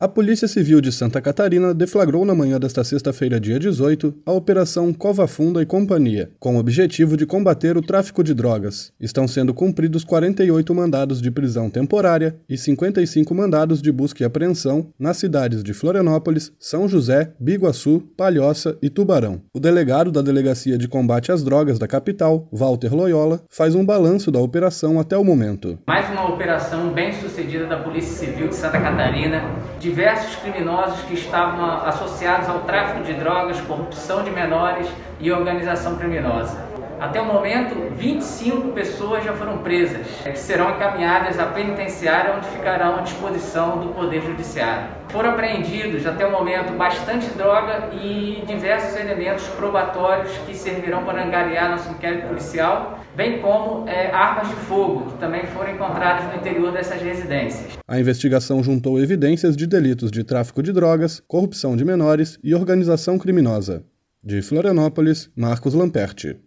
A Polícia Civil de Santa Catarina deflagrou na manhã desta sexta-feira, dia 18, a Operação Cova Funda e Companhia, com o objetivo de combater o tráfico de drogas. Estão sendo cumpridos 48 mandados de prisão temporária e 55 mandados de busca e apreensão nas cidades de Florianópolis, São José, Biguaçu, Palhoça e Tubarão. O delegado da Delegacia de Combate às Drogas da capital, Walter Loyola, faz um balanço da operação até o momento. Mais uma operação bem-sucedida da Polícia Civil de Santa Catarina. Diversos criminosos que estavam associados ao tráfico de drogas, corrupção de menores e organização criminosa. Até o momento, 25 pessoas já foram presas, que serão encaminhadas à penitenciária, onde ficarão à disposição do Poder Judiciário. Foram apreendidos, até o momento, bastante droga e diversos elementos probatórios que servirão para angariar nosso inquérito policial, bem como armas de fogo, que também foram encontradas no interior dessas residências. A investigação juntou evidências de delitos de tráfico de drogas, corrupção de menores e organização criminosa. De Florianópolis, Marcos Lamperti.